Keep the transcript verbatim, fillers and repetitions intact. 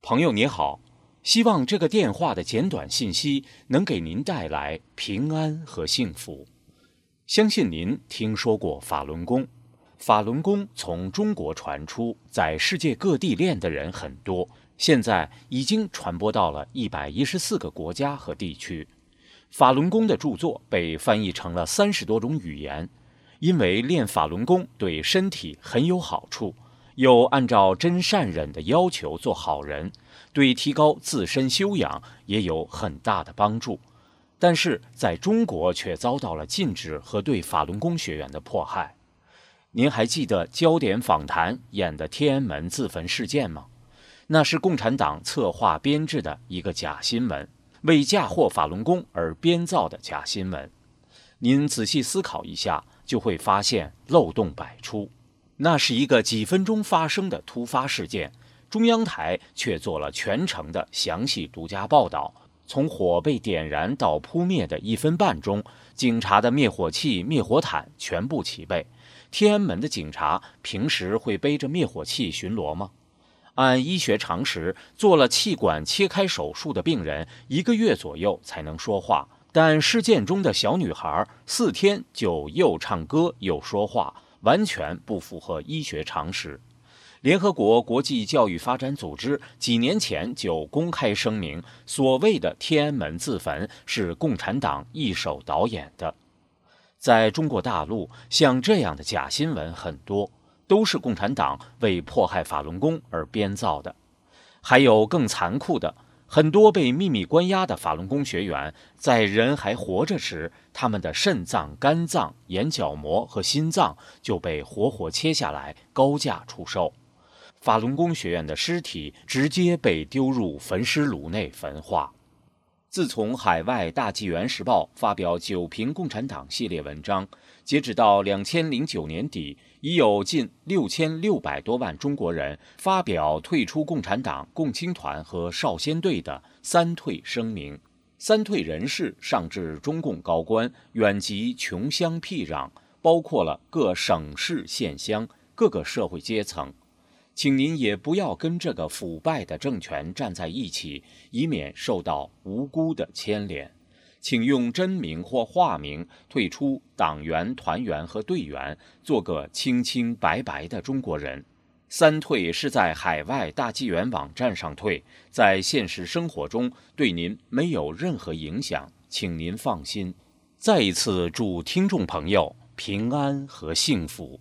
朋友你好，希望这个电话的简短信息能给您带来平安和幸福。相信您听说过法轮功，法轮功从中国传出，在世界各地练的人很多，现在已经传播到了一百一十四个国家和地区。法轮功的著作被翻译成了三十多种语言，因为练法轮功对身体很有好处，又按照真善忍的要求做好人，对提高自身修养也有很大的帮助。但是在中国却遭到了禁止和对法轮功学员的迫害。您还记得焦点访谈演的天安门自焚事件吗？那是共产党策划编制的一个假新闻，为嫁祸法轮功而编造的假新闻。您仔细思考一下，就会发现漏洞百出。那是一个几分钟发生的突发事件，中央台却做了全程的详细独家报道。从火被点燃到扑灭的一分半钟，警察的灭火器、灭火毯全部齐备。天安门的警察平时会背着灭火器巡逻吗？按医学常识，做了气管切开手术的病人一个月左右才能说话，但事件中的小女孩四天就又唱歌又说话，完全不符合医学常识。联合国国际教育发展组织几年前就公开声明，所谓的天安门自焚是共产党一手导演的。在中国大陆，像这样的假新闻很多，都是共产党为迫害法轮功而编造的。还有更残酷的，很多被秘密关押的法轮功学员，在人还活着时，他们的肾脏、肝脏、眼角膜和心脏就被活活切下来，高价出售。法轮功学员的尸体直接被丢入焚尸炉内焚化。自从海外大纪元时报发表九评共产党系列文章，截止到两千零九年底，已有近六千六百多万中国人发表退出共产党、共青团和少先队的三退声明。三退人士上至中共高官，远及穷乡僻壤，包括了各省市县乡各个社会阶层。请您也不要跟这个腐败的政权站在一起，以免受到无辜的牵连。请用真名或化名退出党员、团员和队员，做个清清白白的中国人。三退是在海外大纪元网站上退，在现实生活中对您没有任何影响，请您放心。再一次祝听众朋友平安和幸福。